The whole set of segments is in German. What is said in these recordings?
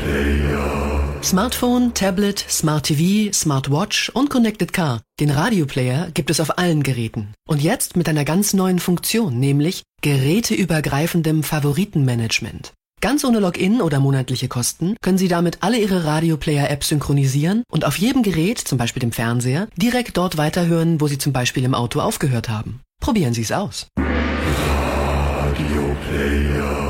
Smartphone, Tablet, Smart TV, Smartwatch und Connected Car. Den Radioplayer gibt es auf allen Geräten. Und jetzt mit einer ganz neuen Funktion, nämlich geräteübergreifendem Favoritenmanagement. Ganz ohne Login oder monatliche Kosten können Sie damit alle Ihre Radioplayer-Apps synchronisieren und auf jedem Gerät, zum Beispiel dem Fernseher, direkt dort weiterhören, wo Sie zum Beispiel im Auto aufgehört haben. Probieren Sie es aus. Radioplayer.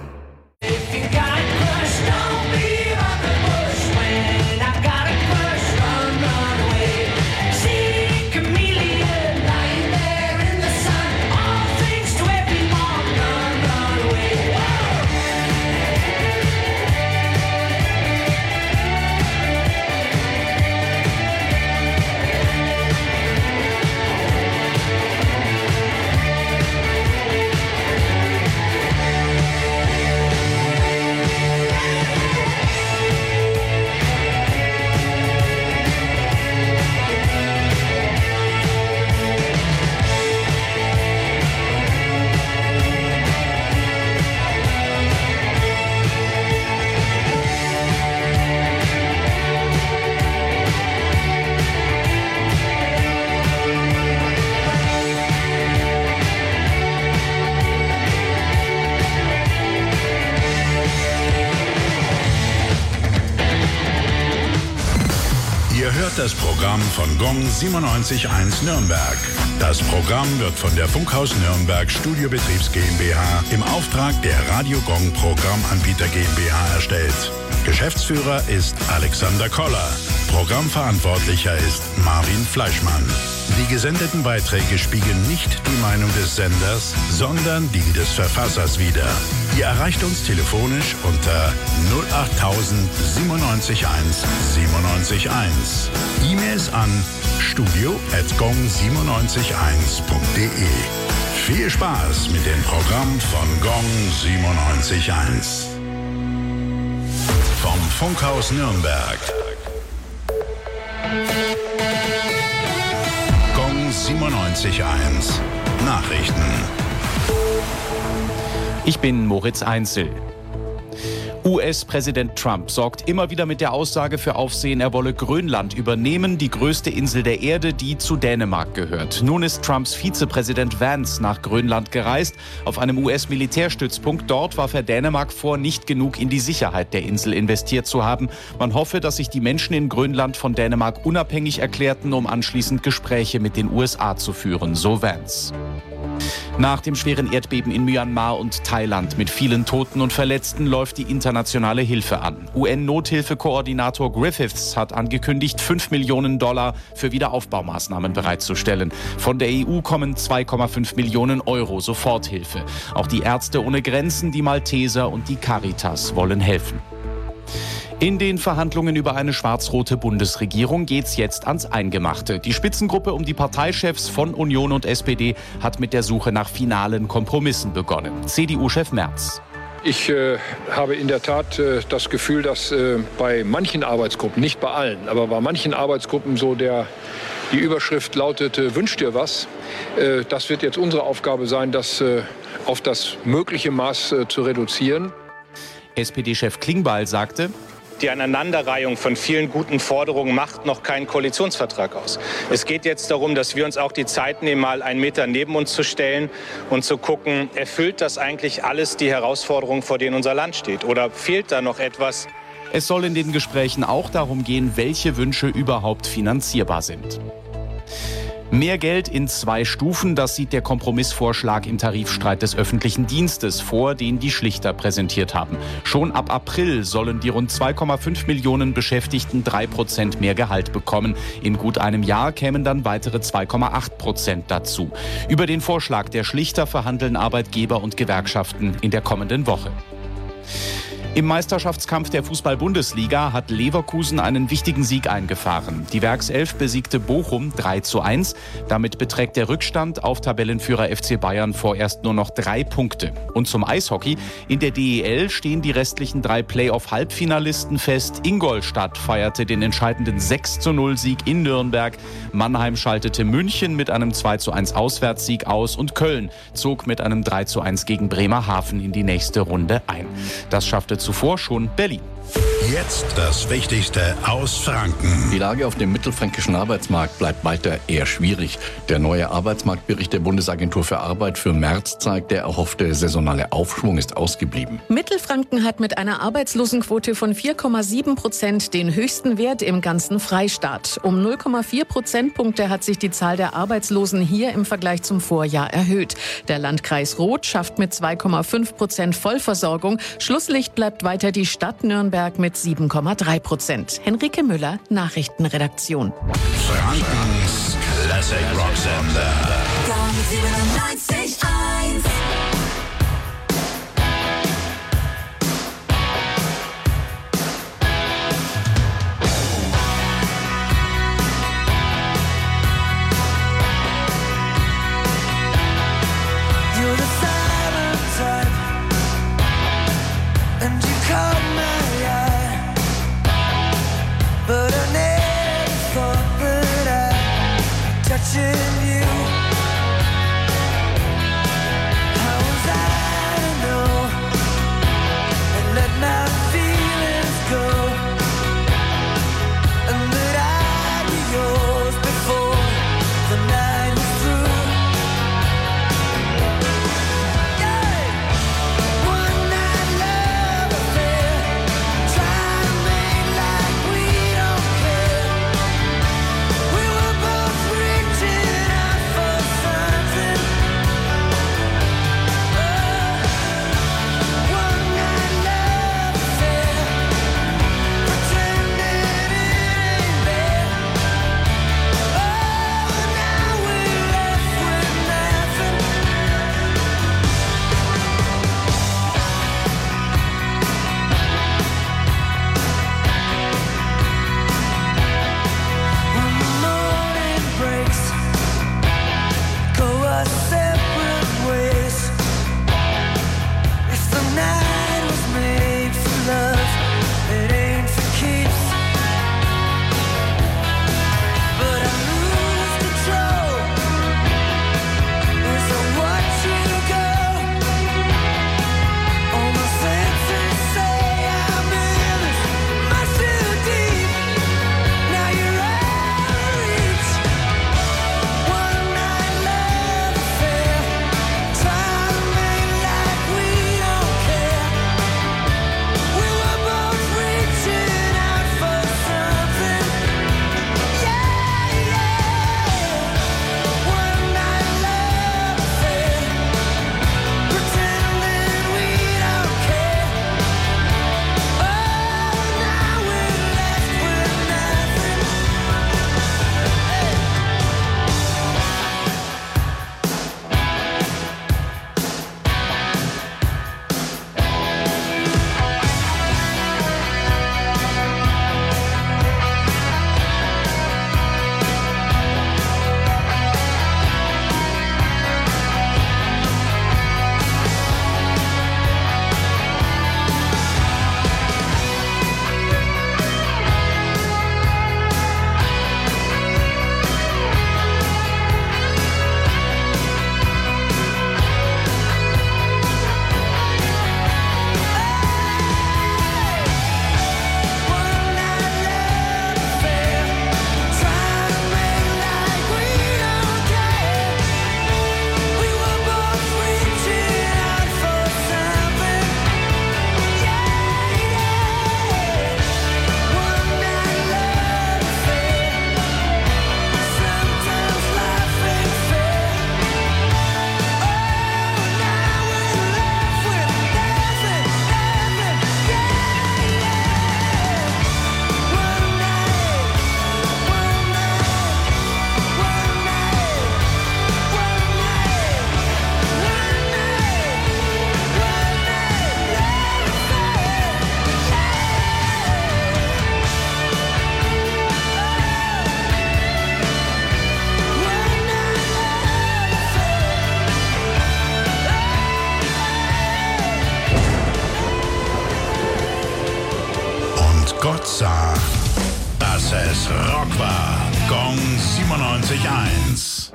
Das Programm von Gong 97.1 Nürnberg. Das Programm wird von der Funkhaus Nürnberg Studiobetriebs GmbH im Auftrag der Radio Gong Programmanbieter GmbH erstellt. Geschäftsführer ist Alexander Koller. Programmverantwortlicher ist Marvin Fleischmann. Die gesendeten Beiträge spiegeln nicht die Meinung des Senders, sondern die des Verfassers wider. Ihr erreicht uns telefonisch unter 08000 97 1 97 1. E-Mails an studio@gong971.de. Viel Spaß mit dem Programm von Gong 97.1. Vom Funkhaus Nürnberg. Gong 97.1 Nachrichten. Ich bin Moritz Einzel. US-Präsident Trump sorgt immer wieder mit der Aussage für Aufsehen, er wolle Grönland übernehmen, die größte Insel der Erde, die zu Dänemark gehört. Nun ist Trumps Vizepräsident Vance nach Grönland gereist, auf einem US-Militärstützpunkt. Dort warf er Dänemark vor, nicht genug in die Sicherheit der Insel investiert zu haben. Man hoffe, dass sich die Menschen in Grönland von Dänemark unabhängig erklärten, um anschließend Gespräche mit den USA zu führen, so Vance. Nach dem schweren Erdbeben in Myanmar und Thailand mit vielen Toten und Verletzten läuft die internationale Hilfe an. UN-Nothilfekoordinator Griffiths hat angekündigt, $5 Millionen für Wiederaufbaumaßnahmen bereitzustellen. Von der EU kommen 2,5 Millionen Euro Soforthilfe. Auch die Ärzte ohne Grenzen, die Malteser und die Caritas wollen helfen. In den Verhandlungen über eine schwarz-rote Bundesregierung geht's jetzt ans Eingemachte. Die Spitzengruppe um die Parteichefs von Union und SPD hat mit der Suche nach finalen Kompromissen begonnen. CDU-Chef Merz. Ich habe in der Tat das Gefühl, dass bei manchen Arbeitsgruppen, nicht bei allen, aber bei manchen Arbeitsgruppen so die Überschrift lautete, wünsch dir was. Das wird jetzt unsere Aufgabe sein, das auf das mögliche Maß zu reduzieren. SPD-Chef Klingbeil sagte: Die Aneinanderreihung von vielen guten Forderungen macht noch keinen Koalitionsvertrag aus. Es geht jetzt darum, dass wir uns auch die Zeit nehmen, mal einen Meter neben uns zu stellen und zu gucken, erfüllt das eigentlich alles die Herausforderungen, vor denen unser Land steht? Oder fehlt da noch etwas? Es soll in den Gesprächen auch darum gehen, welche Wünsche überhaupt finanzierbar sind. Mehr Geld in 2 Stufen, das sieht der Kompromissvorschlag im Tarifstreit des öffentlichen Dienstes vor, den die Schlichter präsentiert haben. Schon ab April sollen die rund 2,5 Millionen Beschäftigten 3% mehr Gehalt bekommen. In gut einem Jahr kämen dann weitere 2,8% dazu. Über den Vorschlag der Schlichter verhandeln Arbeitgeber und Gewerkschaften in der kommenden Woche. Im Meisterschaftskampf der Fußball-Bundesliga hat Leverkusen einen wichtigen Sieg eingefahren. Die Werkself besiegte Bochum 3:1. Damit beträgt der Rückstand auf Tabellenführer FC Bayern vorerst nur noch 3 Punkte. Und zum Eishockey. In der DEL stehen die restlichen 3 Playoff-Halbfinalisten fest. Ingolstadt feierte den entscheidenden 6:0-Sieg in Nürnberg. Mannheim schaltete München mit einem 2:1 Auswärtssieg aus und Köln zog mit einem 3:1 gegen Bremerhaven in die nächste Runde ein. Das schaffte zuvor schon Berlin. Jetzt das Wichtigste aus Franken. Die Lage auf dem mittelfränkischen Arbeitsmarkt bleibt weiter eher schwierig. Der neue Arbeitsmarktbericht der Bundesagentur für Arbeit für März zeigt, der erhoffte saisonale Aufschwung ist ausgeblieben. Mittelfranken hat mit einer Arbeitslosenquote von 4,7% den höchsten Wert im ganzen Freistaat. Um 0,4 Prozentpunkte hat sich die Zahl der Arbeitslosen hier im Vergleich zum Vorjahr erhöht. Der Landkreis Roth schafft mit 2,5% Vollversorgung. Schlusslicht bleibt weiter die Stadt Nürnberg mit 7,3%. Henrike Müller, Nachrichtenredaktion. Frankens Classic Rocksender. Gong 97.1. You're the silent type, and you caught my eye, but I never thought that I'd touching you. How was I to know and let my feelings go, and that I'd be yours before the night was through? One night love affair, try to make like we don't care. We were both reaching out for something. One night love affair, pretending it ain't there. Now we're left with nothing. When the morning breaks, go our separate ways. If the night was made for love, it ain't for keeps. But I lose control as I watch you go. All my senses say I'm in this much too deep. Now you're out of reach. One night love affair, try to make like we don't care. We were both reaching out for something. Yeah. One night love affair, pretending we don't care. Now we're left with nothing. One night love affair, try to make like we don't care. We were both reaching out for something. Yeah. One night love affair. Sometimes life ain't fair. Now we're left with nothing. Yeah. One night, one Und Gott sah, dass es Rock war. Gong 97.1.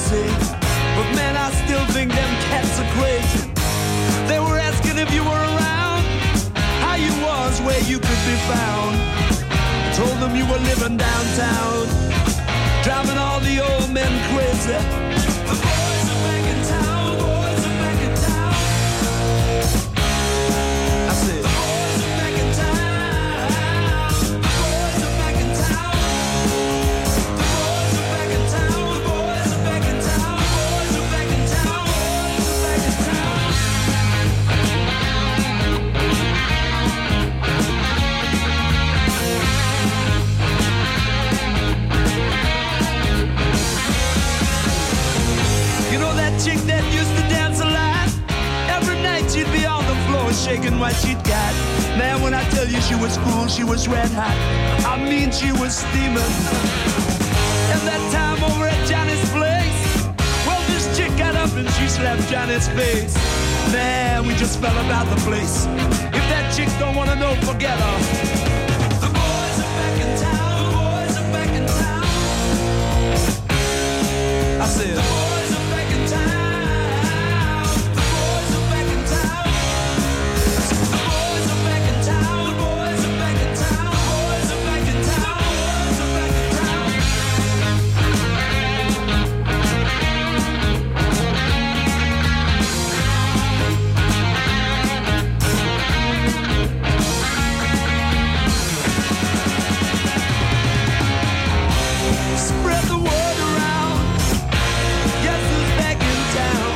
say. But man, I still think them cats are crazy. They were asking if you were around, how you was, where you could be found. Told them you were living downtown, driving all the old men crazy. The boys are back in town, boys are back in town. I said, the boys are back in town, the boys are back in town. The boys are back in town, the boys are back in town, boys are back in town, boys are back in town. You know that chick that used to dance a lot? Every night she'd be on the floor shaking what she'd got. Man, when I tell you she was cool, she was red hot. I mean, she was steaming. And that time over at Johnny's place, well, this chick got up and she slapped Johnny's face. Man, we just fell about the place. If that chick don't wanna know, forget her. The boys are back in town, the boys are back in town. I said, the boys are back in town, the boys are back in town. The boys are back in town, the boys are back in town, the boys are back in town, the boys are back in town. Spread the word around. Guess who's back in town?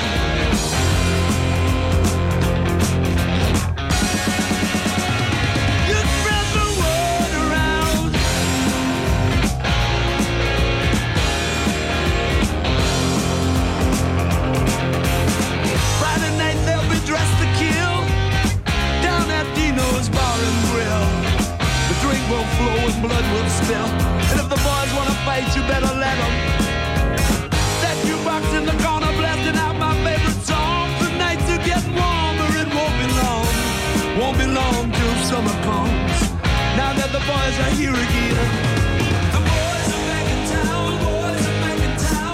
You spread the word around. Friday night they'll be dressed to kill down at Dino's Bar and Grill. The drink will flow and blood will spill. And if the boys wanna fight, you better let them. That jukebox in the corner blasting out my favorite song. The nights are getting warmer, it won't be long. Won't be long till summer comes. Now that the boys are here again. The boys are back in town, the boys are back in town.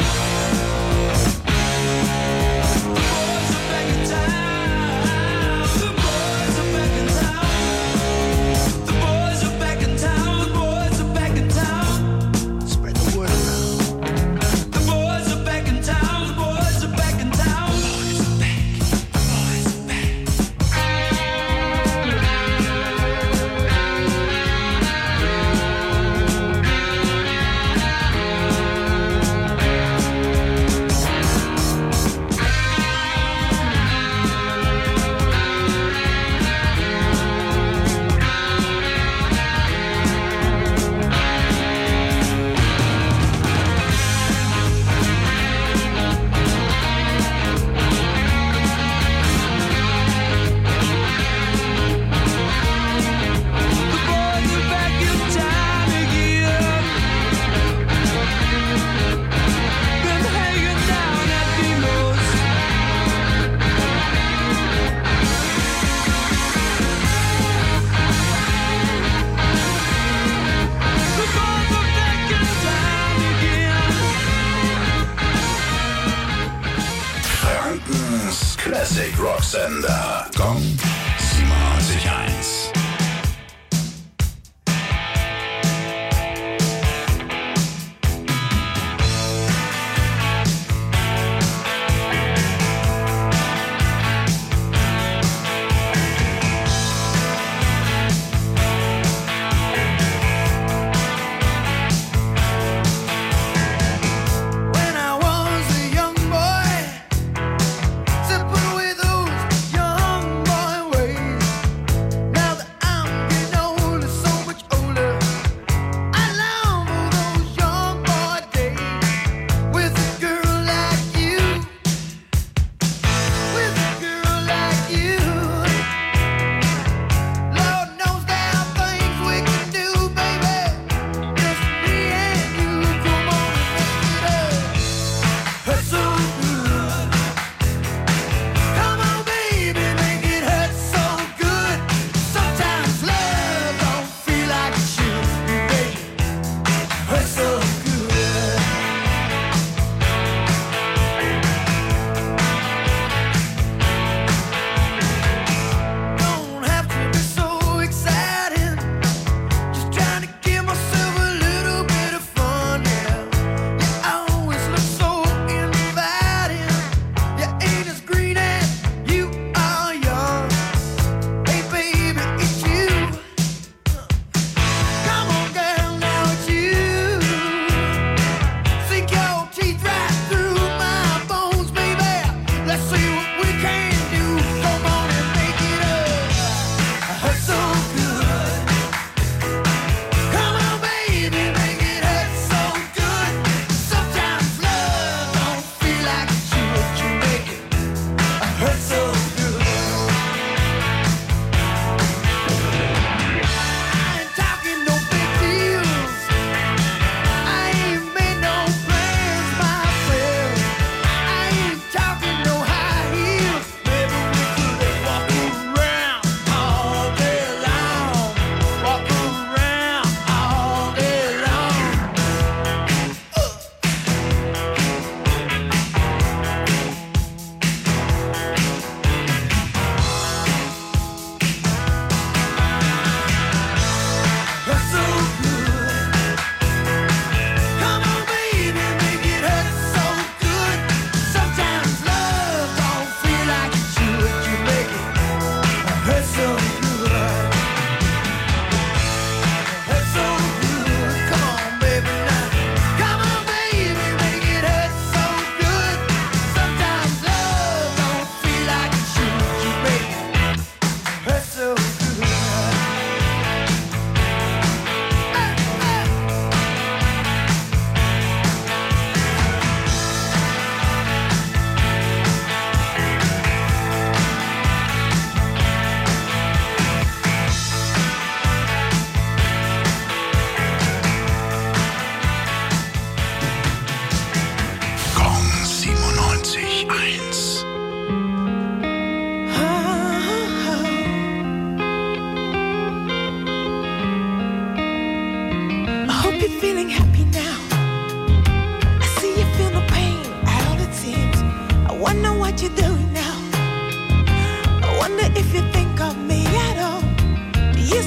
The boys are back in town, the boys are back in town. The boys are back in town, the boys are back in town. Spread the word around. The boys are back in town, the boys are back in town. The boys are back, the boys are back. The boys are back in town again. Been hanging down at Dino's. The boys are back in town again. Frankens Classic Rock Sender. Gong 97.1. When I was a young boy, sipping with those young boy ways. Now that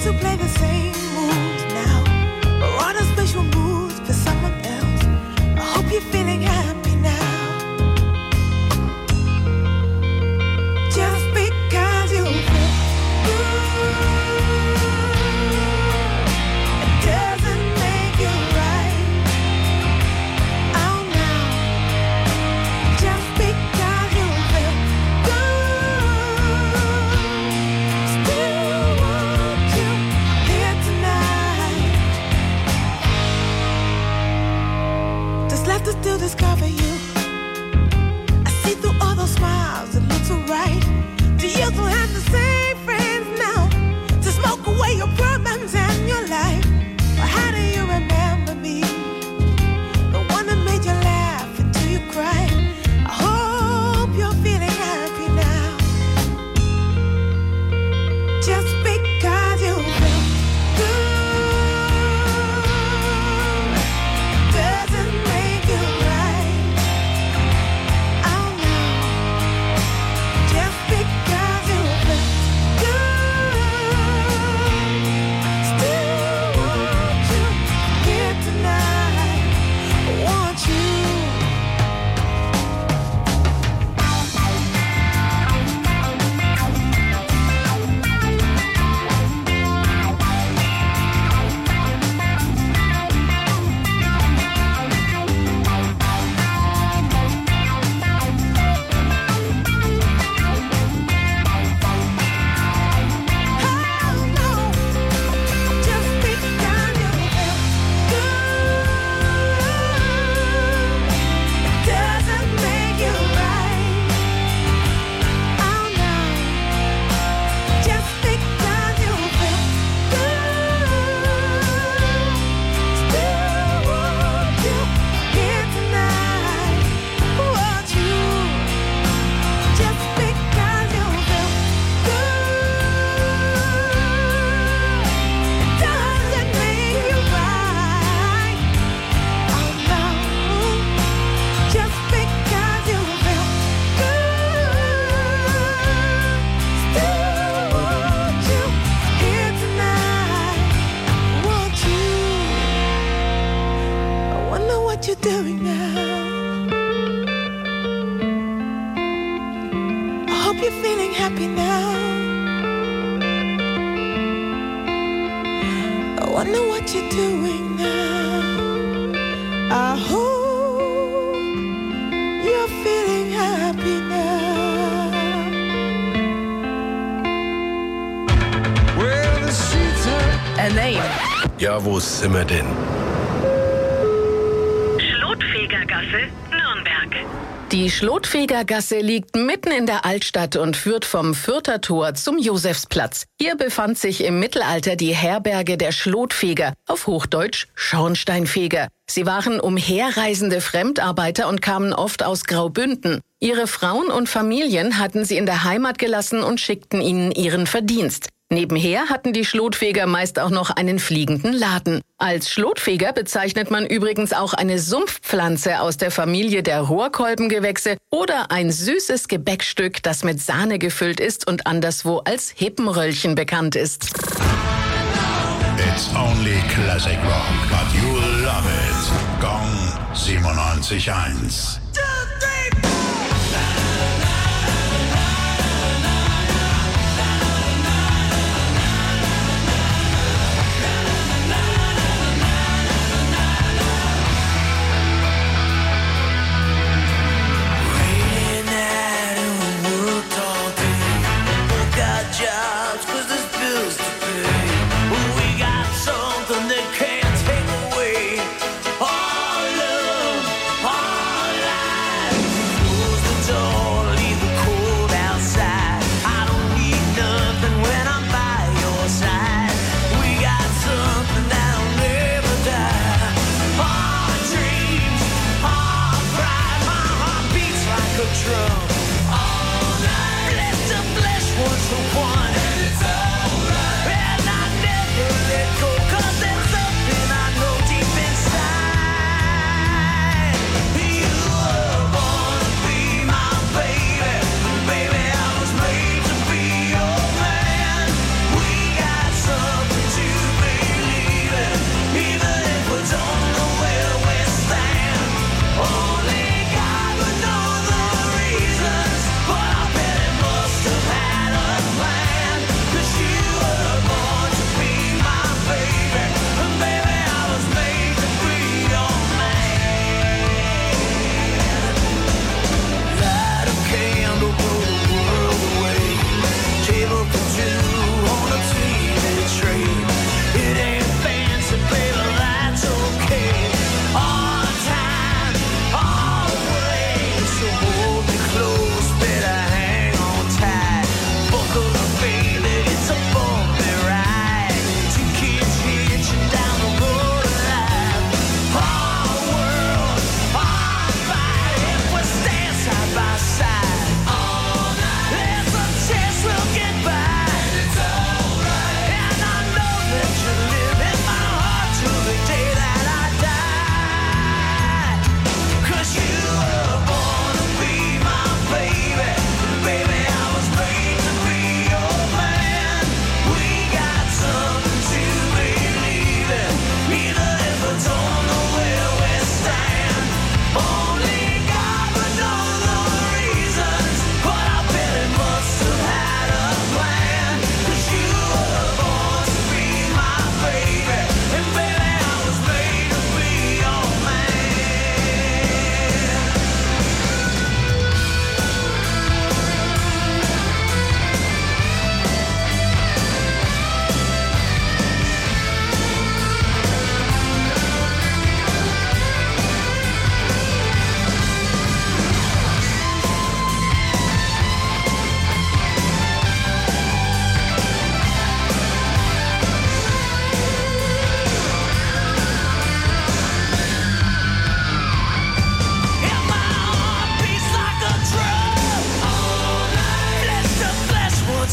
to play the same moves now, or on a special moves for someone else. I hope you're feeling happy now. Just because you feel good, it doesn't make you right. Oh no, just because you feel good, still want you here tonight. Just left to still discover you. I see through all those smiles, it looks alright. Do you still have the same friends now to smoke away your problems and your life? Or how do you remember me? The one that made you laugh until you cried. I hope you're feeling happy now. Just because you feel good doesn't make you right. Oh no, just because you feel good, still want you here tonight. Want you. You're doing now. I hope you're feeling happy now. I wonder what you're doing now. I hope you're feeling happy now. Well, the streets are A Name. Ja, wo sind wir denn? Schlotfegergasse, Nürnberg. Die Schlotfegergasse liegt mitten in der Altstadt und führt vom Fürther Tor zum Josefsplatz. Hier befand sich im Mittelalter die Herberge der Schlotfeger, auf Hochdeutsch Schornsteinfeger. Sie waren umherreisende Fremdarbeiter und kamen oft aus Graubünden. Ihre Frauen und Familien hatten sie in der Heimat gelassen und schickten ihnen ihren Verdienst. Nebenher hatten die Schlotfeger meist auch noch einen fliegenden Laden. Als Schlotfeger bezeichnet man übrigens auch eine Sumpfpflanze aus der Familie der Rohrkolbengewächse oder ein süßes Gebäckstück, das mit Sahne gefüllt ist und anderswo als Hippenröllchen bekannt ist. It's only classic rock, but you'll love it. Gong 97.1. Can't take away all of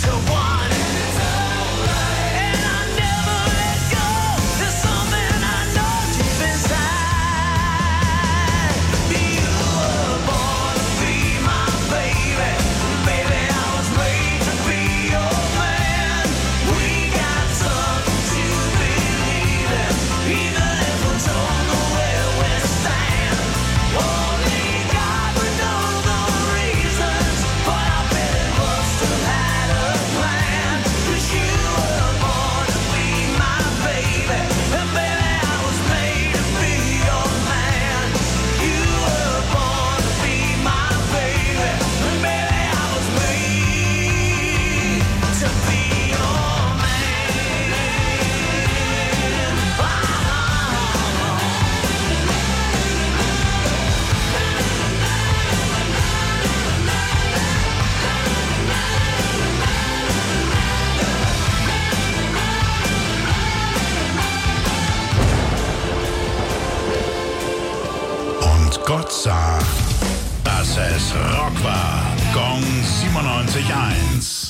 Gott sah, dass es Rock war. Gong 97.1.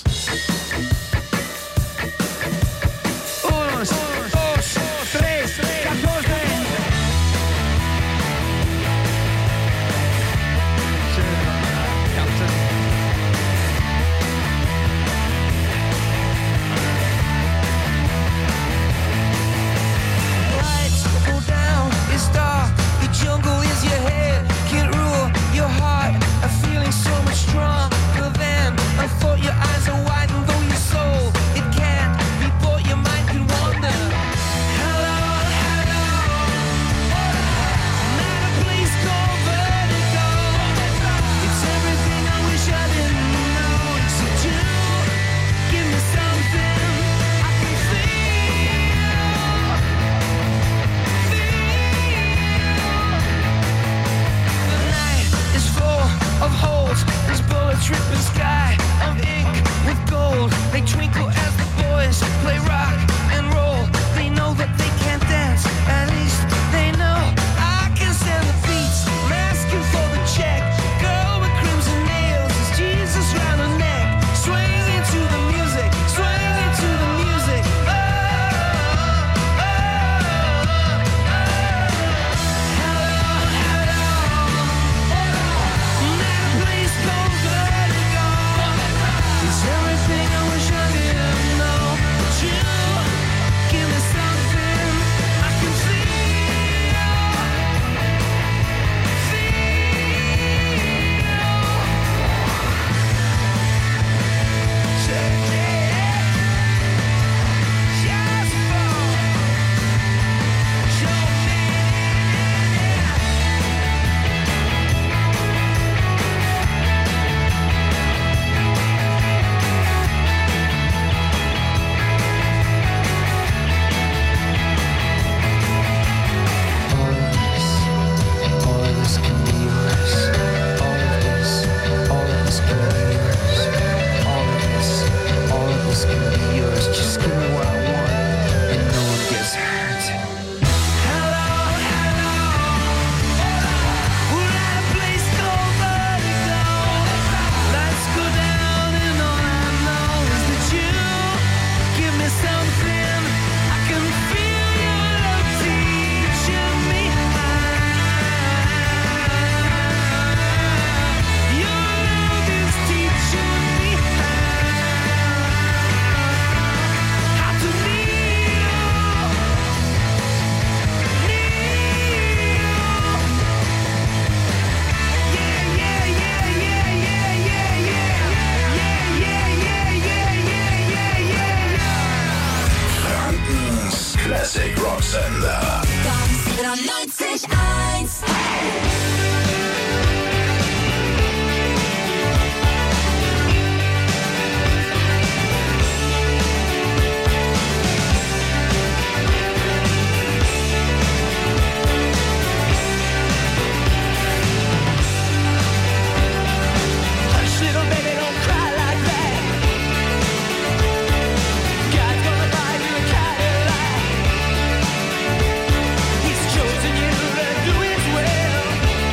He's chosen you to do his will.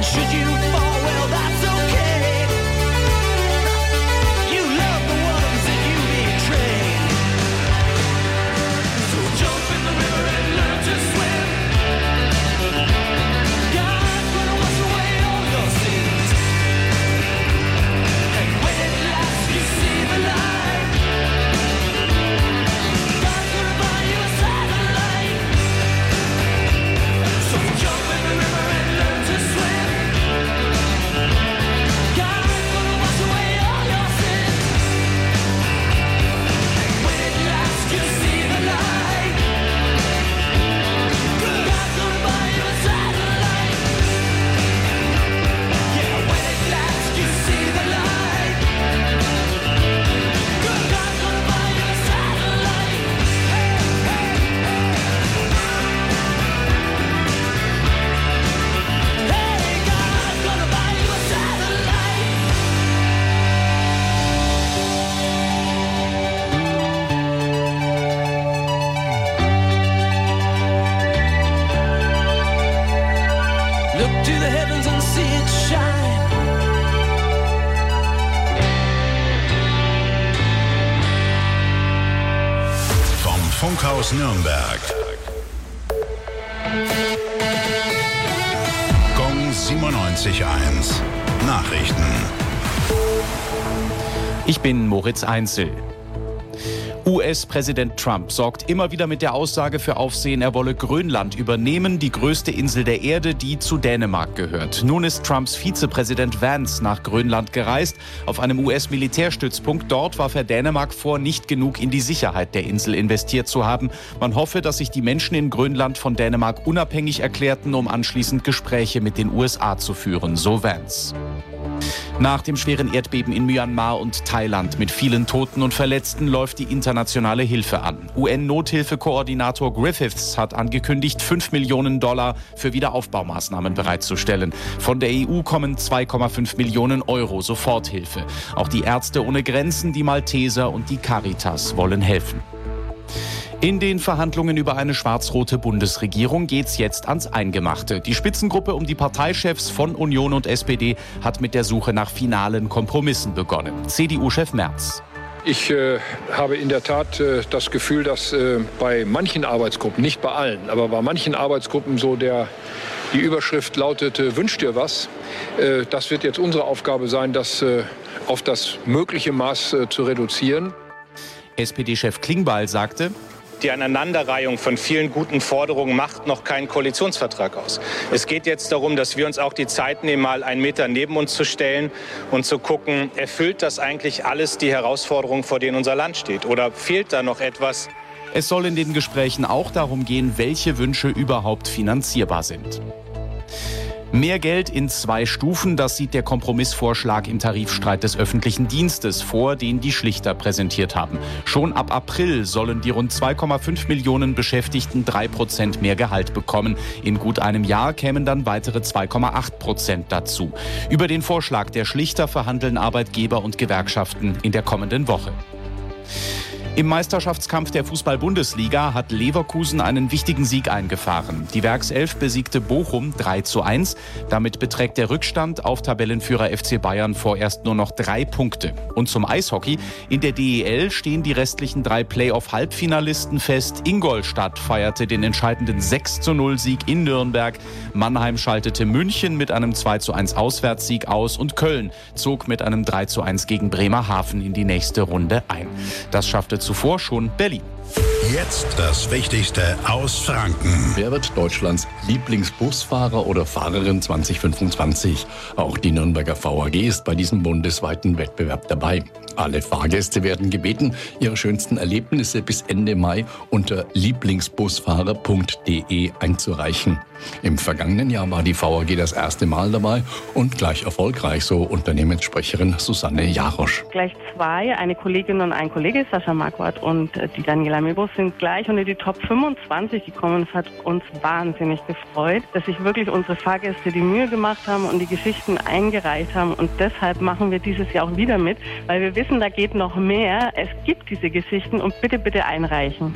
Should you fall, well, that's okay. You love the ones that you betrayed. So jump in the river and learn to swim. God's gonna wash away all your sins. And when at last you see the light, God's gonna buy you a satellite. So jump in the river and learn to swim. God's gonna wash away all your sins. And when at last you see the light, God's gonna buy you a satellite. Yeah, when at last you see the light, God's gonna buy you a satellite. Hey, God's gonna buy you a satellite. Look to the heavens and see it shine. Vom Funkhaus Nürnberg. Gong 97.1. Nachrichten. Ich bin Moritz Einzel. US-Präsident Trump sorgt immer wieder mit der Aussage für Aufsehen, er wolle Grönland übernehmen, die größte Insel der Erde, die zu Dänemark gehört. Nun ist Trumps Vizepräsident Vance nach Grönland gereist, auf einem US-Militärstützpunkt. Dort warf er Dänemark vor, nicht genug in die Sicherheit der Insel investiert zu haben. Man hoffe, dass sich die Menschen in Grönland von Dänemark unabhängig erklärten, um anschließend Gespräche mit den USA zu führen, so Vance. Nach dem schweren Erdbeben in Myanmar und Thailand mit vielen Toten und Verletzten läuft die internationale Hilfe an. UN-Nothilfekoordinator Griffiths hat angekündigt, $5 Millionen für Wiederaufbaumaßnahmen bereitzustellen. Von der EU kommen 2,5 Millionen Euro Soforthilfe. Auch die Ärzte ohne Grenzen, die Malteser und die Caritas wollen helfen. In den Verhandlungen über eine schwarz-rote Bundesregierung geht's jetzt ans Eingemachte. Die Spitzengruppe um die Parteichefs von Union und SPD hat mit der Suche nach finalen Kompromissen begonnen. CDU-Chef Merz. Ich habe in der Tat das Gefühl, dass bei manchen Arbeitsgruppen, nicht bei allen, aber bei manchen Arbeitsgruppen so die Überschrift lautete, wünsch dir was. Das wird jetzt unsere Aufgabe sein, das auf das mögliche Maß zu reduzieren. SPD-Chef Klingbeil sagte: Die Aneinanderreihung von vielen guten Forderungen macht noch keinen Koalitionsvertrag aus. Es geht jetzt darum, dass wir uns auch die Zeit nehmen, mal einen Meter neben uns zu stellen und zu gucken, erfüllt das eigentlich alles die Herausforderungen, vor denen unser Land steht? Oder fehlt da noch etwas? Es soll in den Gesprächen auch darum gehen, welche Wünsche überhaupt finanzierbar sind. Mehr Geld in 2 Stufen, das sieht der Kompromissvorschlag im Tarifstreit des öffentlichen Dienstes vor, den die Schlichter präsentiert haben. Schon ab April sollen die rund 2,5 Millionen Beschäftigten 3% mehr Gehalt bekommen. In gut einem Jahr kämen dann weitere 2,8% dazu. Über den Vorschlag der Schlichter verhandeln Arbeitgeber und Gewerkschaften in der kommenden Woche. Im Meisterschaftskampf der Fußball-Bundesliga hat Leverkusen einen wichtigen Sieg eingefahren. Die Werkself besiegte Bochum 3:1. Damit beträgt der Rückstand auf Tabellenführer FC Bayern vorerst nur noch 3 Punkte. Und zum Eishockey. In der DEL stehen die restlichen 3 Playoff-Halbfinalisten fest. Ingolstadt feierte den entscheidenden 6:0-Sieg in Nürnberg. Mannheim schaltete München mit einem 2:1 Auswärtssieg aus und Köln zog mit einem 3:1 gegen Bremerhaven in die nächste Runde ein. Das schaffte zuvor schon Berlin. Jetzt das Wichtigste aus Franken. Wer wird Deutschlands Lieblingsbusfahrer oder Fahrerin 2025? Auch die Nürnberger VAG ist bei diesem bundesweiten Wettbewerb dabei. Alle Fahrgäste werden gebeten, ihre schönsten Erlebnisse bis Ende Mai unter lieblingsbusfahrer.de einzureichen. Im vergangenen Jahr war die VAG das erste Mal dabei und gleich erfolgreich, so Unternehmenssprecherin Susanne Jarosch. Gleich 2, eine Kollegin und ein Kollege, Sascha Marquardt und die Daniela Mebus, sind gleich unter die Top 25 gekommen. Es hat uns wahnsinnig gefreut, dass sich wirklich unsere Fahrgäste die Mühe gemacht haben und die Geschichten eingereicht haben. Und deshalb machen wir dieses Jahr auch wieder mit, weil wir wissen, da geht noch mehr. Es gibt diese Geschichten und bitte, bitte einreichen.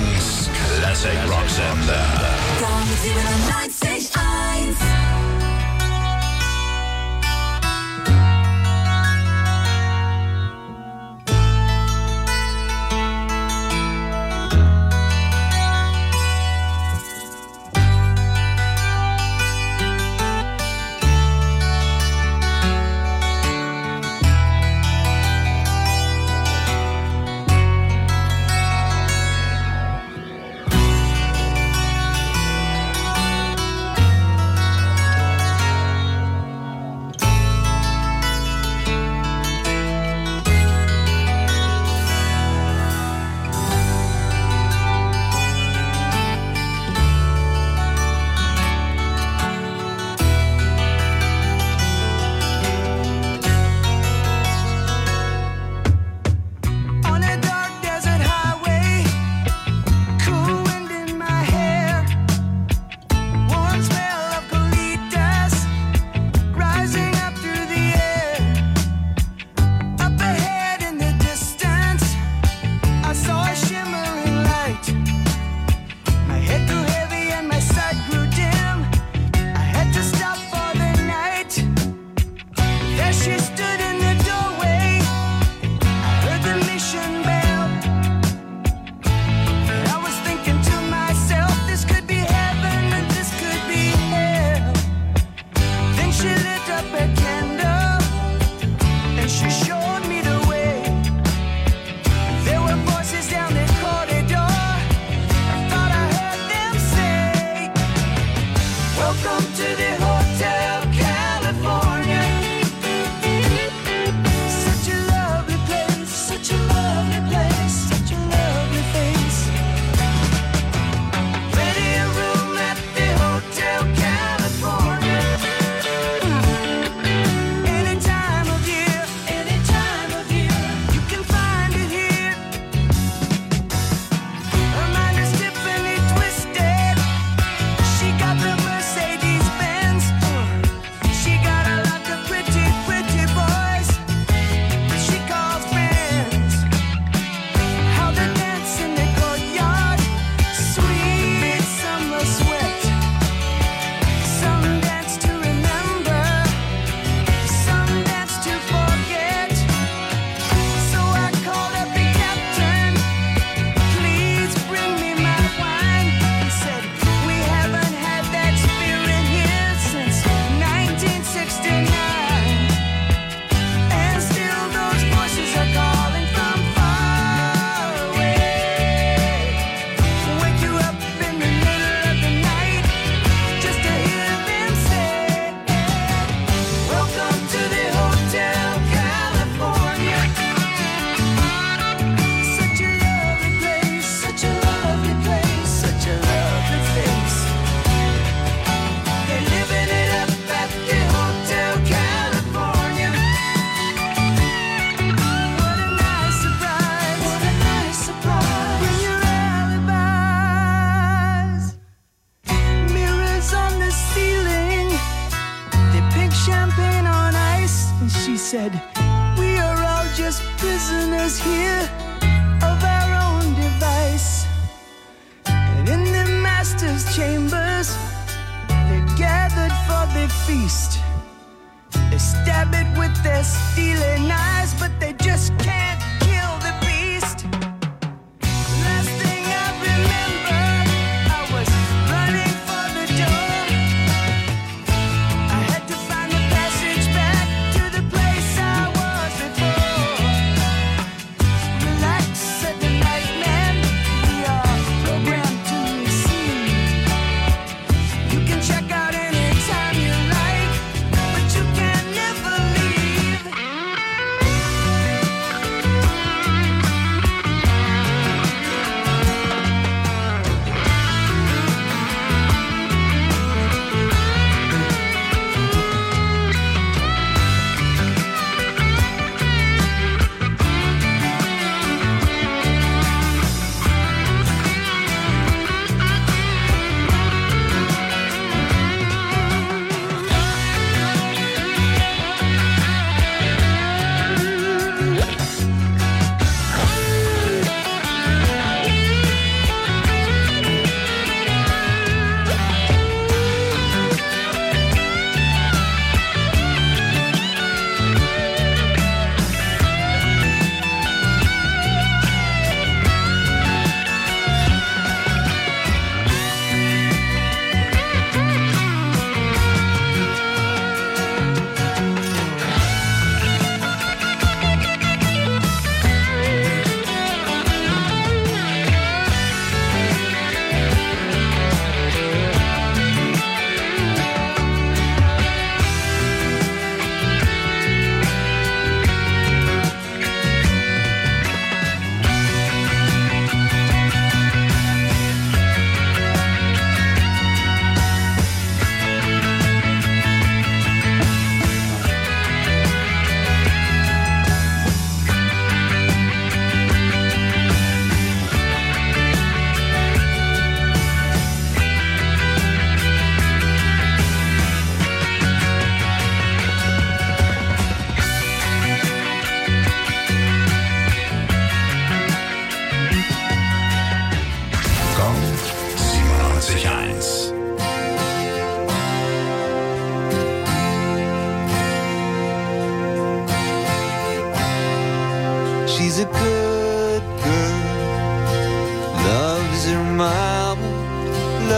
Frankens Classic Rock Sender. Gong 97.1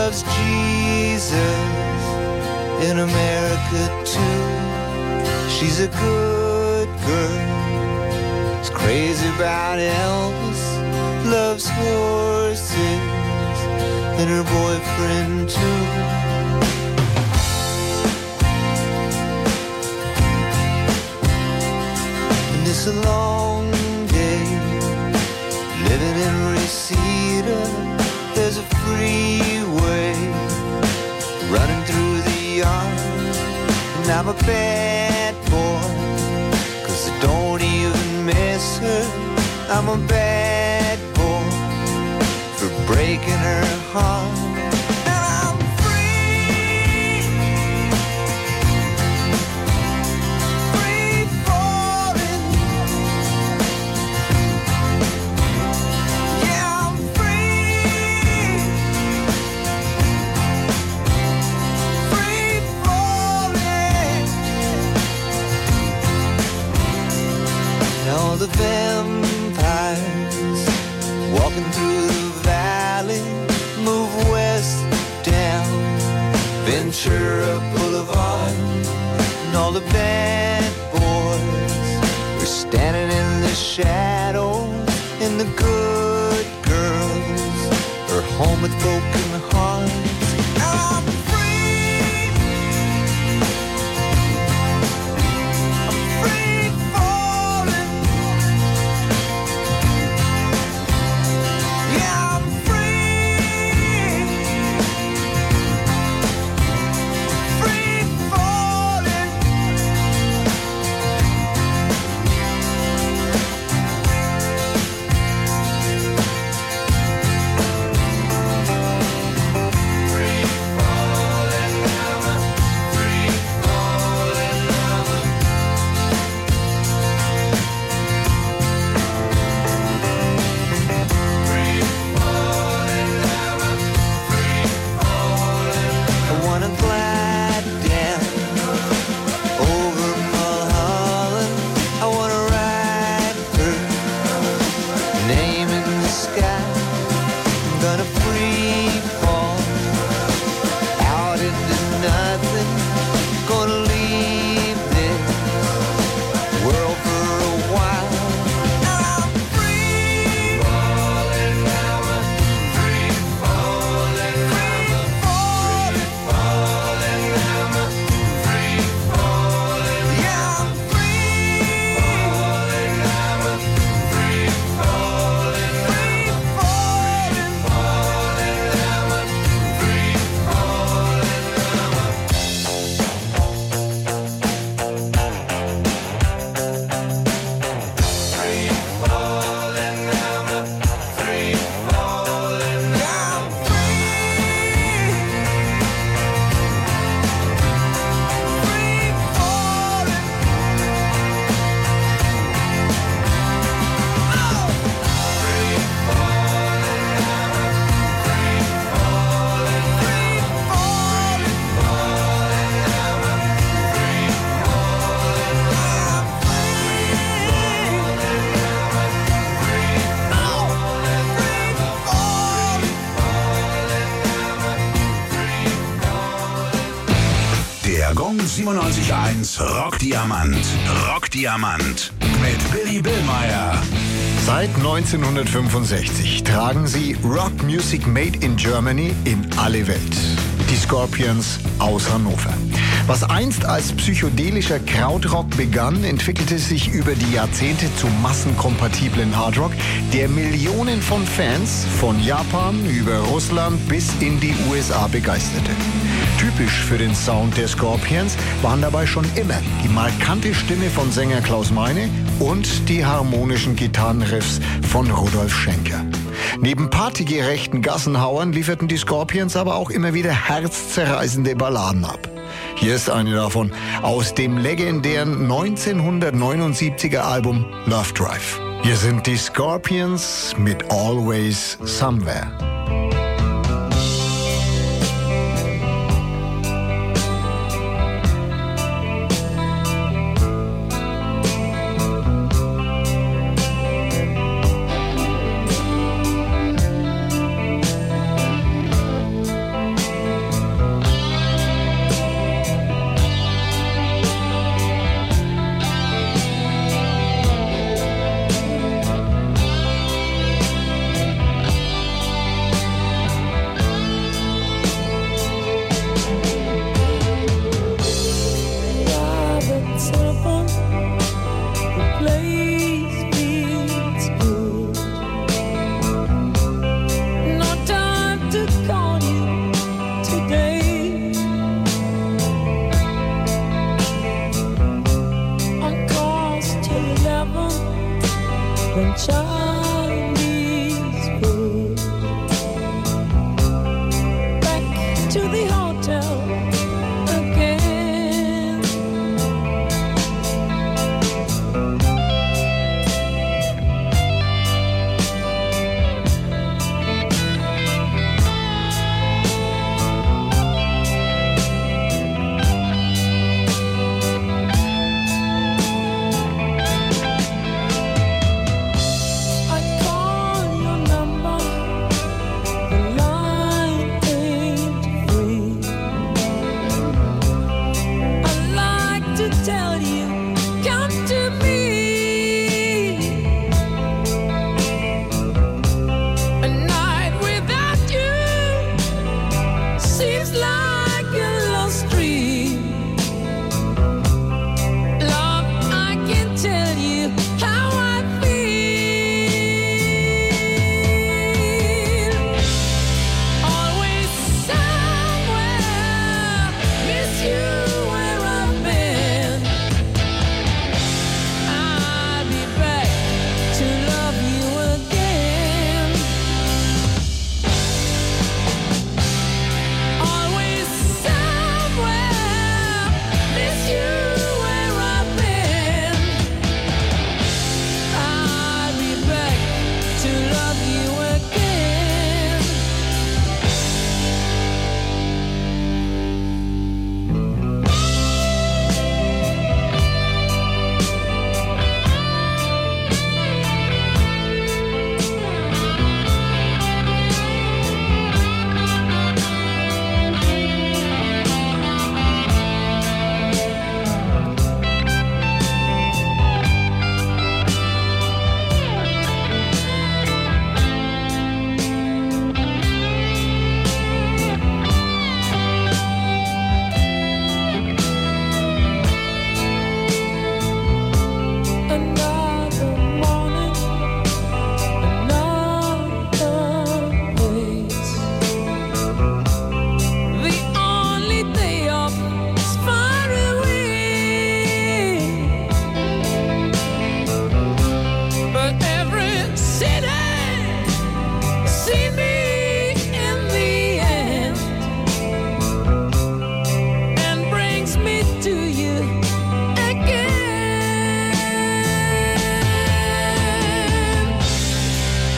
loves Jesus in America too. She's a good girl, is crazy about Elvis, loves horses and her boyfriend too. And it's a long day living in Reseda. There's a freeway running through the yard, and I'm a bad boy, 'cause I don't even miss her. I'm a bad boy for breaking her heart. And I'm free, free falling. Yeah, I'm free, free falling. And all the vampires walking through the valley move west down Ventura Boulevard, and all the bad boys are standing in the shadows, and the good girls are home with broken hearts. I'm free, I'm free falling. Yeah, I'm free, free falling. Free falling, I'm a free falling lover. Free falling lover, free falling. I wanna glide down over Mulholland. I wanna write her name in the sky. I'm gonna free fall out into nothing. Gonna leave this world for a while. I'm free falling, I'm a free falling, I'm a free falling, I'm a free falling. Yeah, I'm free falling, I'm a free falling, free falling, falling, I'm a free falling, I'm a free falling, I'm a free falling, I'm free falling. Der Gong 97.1 Rockdiamant. Rockdiamant. Mit Billy Billmeyer. Seit 1965 tragen sie Rock Music Made in Germany in alle Welt. Die Scorpions aus Hannover. Was einst als psychedelischer Krautrock begann, entwickelte sich über die Jahrzehnte zum massenkompatiblen Hardrock, der Millionen von Fans von Japan über Russland bis in die USA begeisterte. Typisch für den Sound der Scorpions waren dabei schon immer die markante Stimme von Sänger Klaus Meine und die harmonischen Gitarrenriffs von Rudolf Schenker. Neben partygerechten Gassenhauern lieferten die Scorpions aber auch immer wieder herzzerreißende Balladen ab. Hier ist eine davon aus dem legendären 1979er Album Love Drive. Hier sind die Scorpions mit Always Somewhere.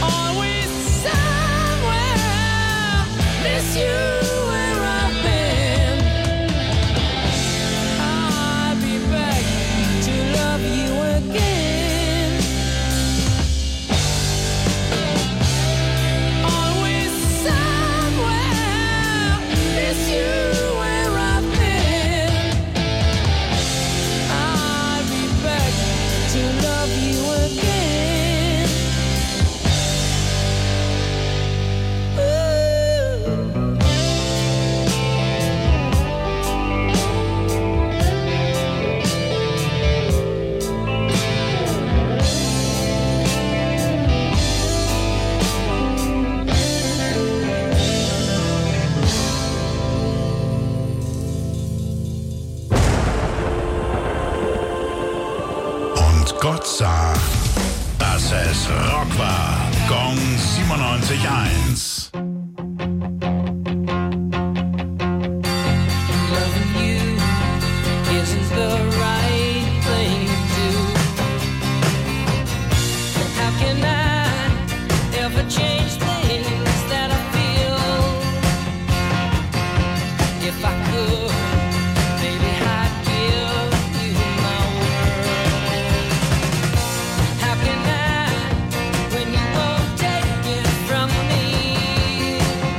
Always somewhere, miss you where I've been. I'll be back to love you again. Always somewhere, miss you where I've been. I'll be back to love you again. Und Gott sah, dass es Rock war. Gong 97.1. Loving you isn't the right thing to do. How can I ever change things that I feel? If I could, maybe I'd give you my world. How can I, when you won't take it from me?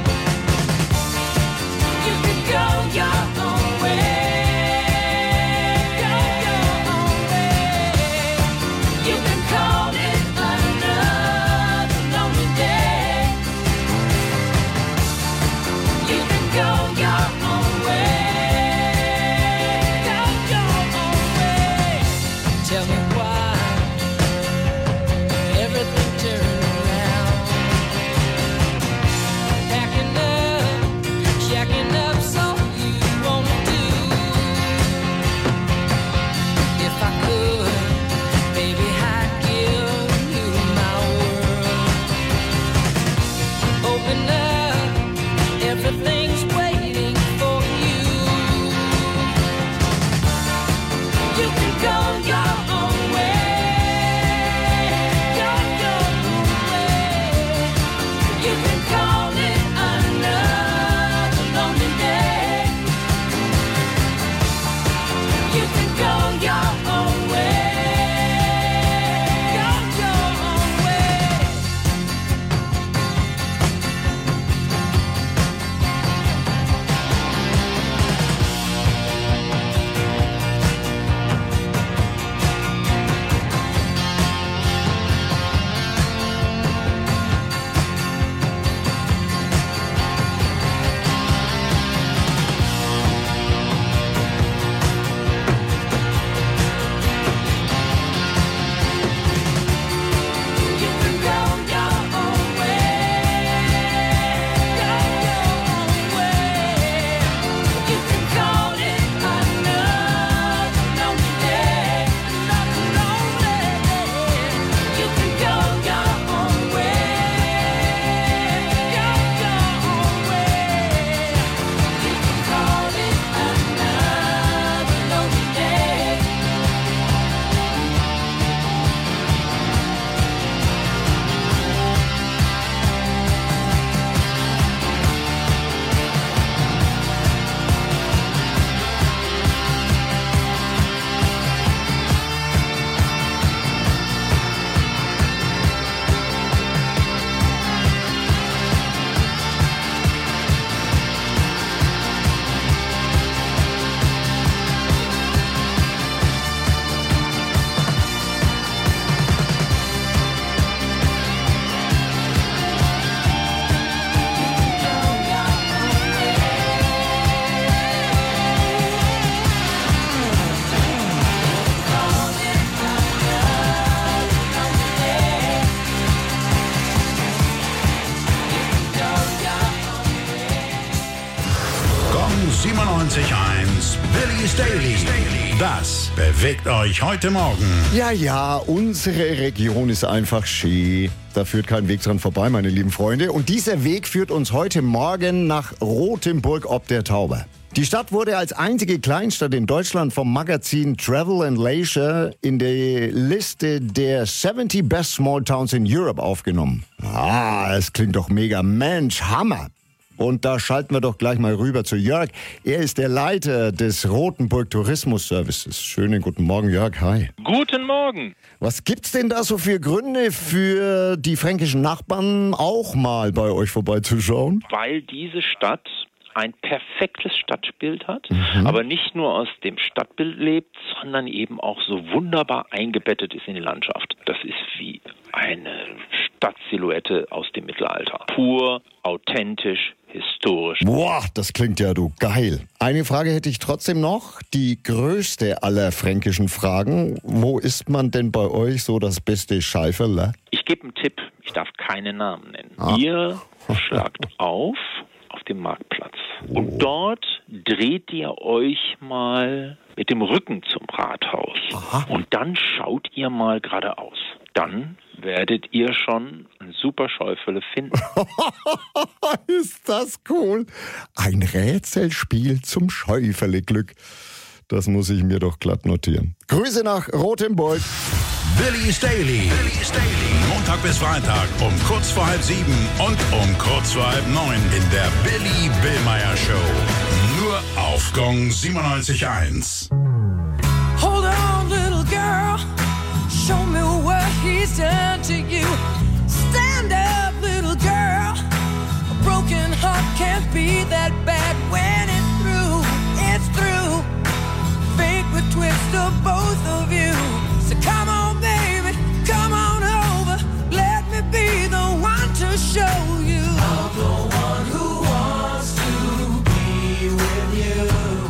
You can go your own way. Go your own way. You can call it another lonely day. You can go your own way. Go your own way. Tell me why everything turned around. Packing up, shacking up's all you wanna do. If I could, baby, I'd give you my world. Open up, everything's waiting for you. You can go your own way. Go your own way. You can call it another lonely day. You can go your own way. Go your own way. You can go your own way. Go your own way. You can call it another lonely day. Another lonely day. You can go your own way. Go your own way. You can call it another lonely day. Gong 97.1. Billy's Daily. Das bewegt euch heute Morgen. Ja, unsere Region ist einfach schön. Da führt kein Weg dran vorbei, meine lieben Freunde. Und dieser Weg führt uns heute Morgen nach Rothenburg ob der Tauber. Die Stadt wurde als einzige Kleinstadt in Deutschland vom Magazin Travel and Leisure in die Liste der 70 Best Small Towns in Europe aufgenommen. Ah, es klingt doch mega. Mensch, Hammer. Und da schalten wir doch gleich mal rüber zu Jörg. Er ist der Leiter des Rotenburg Tourismus Services. Schönen guten Morgen, Jörg. Hi. Guten Morgen. Was gibt's denn da so für Gründe für die fränkischen Nachbarn auch mal bei euch vorbeizuschauen? Weil diese Stadt ein perfektes Stadtbild hat, aber nicht nur aus dem Stadtbild lebt, sondern eben auch so wunderbar eingebettet ist in die Landschaft. Das ist wie eine Stadtsilhouette aus dem Mittelalter. Pur, authentisch, historisch. Boah, das klingt ja du geil. Eine Frage hätte ich trotzdem noch. Die größte aller fränkischen Fragen. Wo isst man denn bei euch so das beste Scheiferle? Ich gebe einen Tipp. Ich darf keine Namen nennen. Ihr schlagt auf dem Marktplatz. Und dort dreht ihr euch mal mit dem Rücken zum Rathaus. Und dann schaut ihr mal geradeaus. Dann werdet ihr schon ein super Schäufele finden. Ist das cool? Ein Rätselspiel zum Schäufele-Glück. Das muss ich mir doch glatt notieren. Grüße nach Rotenburg. Billy's Daily. Montag bis Freitag um kurz vor 6:30 und um kurz vor 8:30 in der Billy Billmeyer Show. Nur auf Gong 97.1. Hold on, little girl. Show me what he's done to you. Stand up, little girl. A broken heart can't be that bad when it's through. It's through. Fate would twist of both of you. So come on, baby, come on over. Let me be the one to show you. I'm the one who wants to be with you.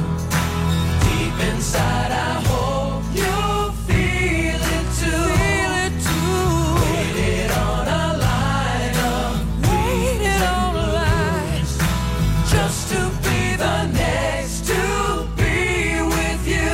Deep inside, I hope you feel it too. Feel it too. Waited on a line of waited on a line just to be the next to be with you.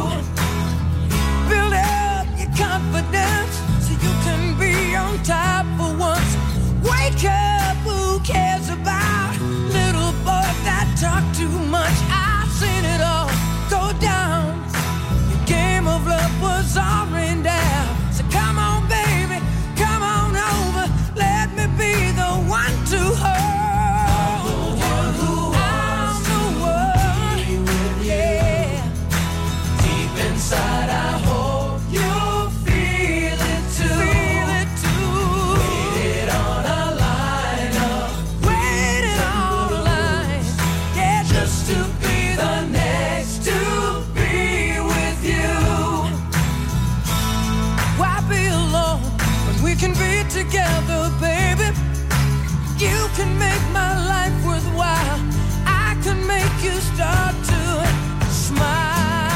Build up your confidence so you can be on top for once. Wake up, who cares about little boys that talk too much? I've seen it all go down. Your game of love was all rained down. So come on, baby, come on over. Let me be the one to hold you. I'm the one, yeah. Deep inside, I hope you feel it too. Feel it too. Waited on a line of waited on a line, yeah, just to be the next to be with you. Why be alone when we can be together, baby? You can make my life worthwhile. I can make you start to smile.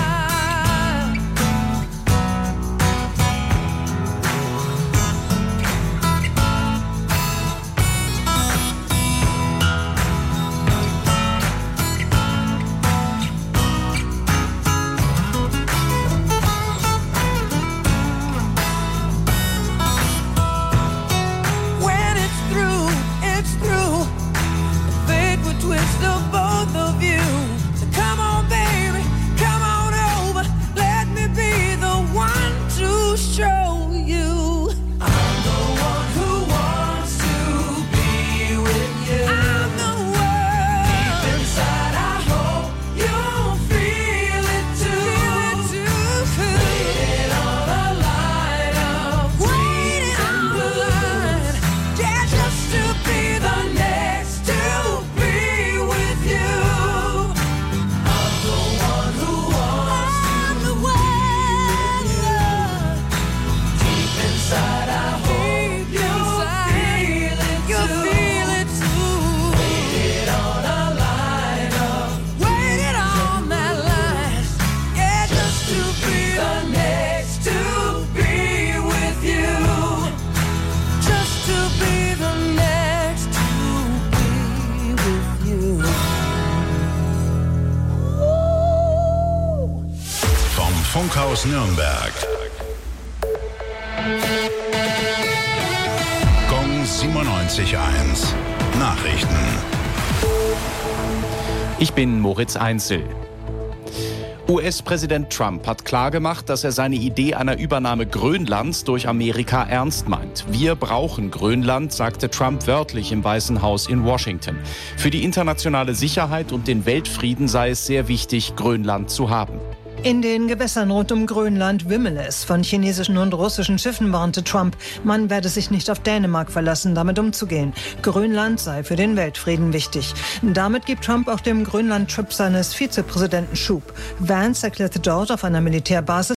When it's through, it's through. The fate would twist of both of you. So come on, baby, come on over. Let me be the one to show you. I'm the one who wants to be with you. I'm the one. Deep inside, I hope you'll feel it too. Feel it too. Waited on a line of waiting on the line. Yeah, just to be the next to be with you. I'm the one who wants to be with you. Deep inside, I hope you'll feel it too. You'll feel it too. Waited on a line of waited on that line. Yeah, just to be the next to be with you. Just to be the next to be with you. Vom Funkhaus Nürnberg. Gong 97.1. Nachrichten. Ich bin Moritz Einzel. US-Präsident Trump hat klargemacht, dass er seine Idee einer Übernahme Grönlands durch Amerika ernst meint. Wir brauchen Grönland, sagte Trump wörtlich im Weißen Haus in Washington. Für die internationale Sicherheit und den Weltfrieden sei es sehr wichtig, Grönland zu haben. In den Gewässern rund um Grönland wimmele es von chinesischen und russischen Schiffen, warnte Trump. Man werde sich nicht auf Dänemark verlassen, damit umzugehen. Grönland sei für den Weltfrieden wichtig. Damit gibt Trump auch dem Grönland-Trip seines Vizepräsidenten Schub. Vance erklärte dort auf einer Militärbasis,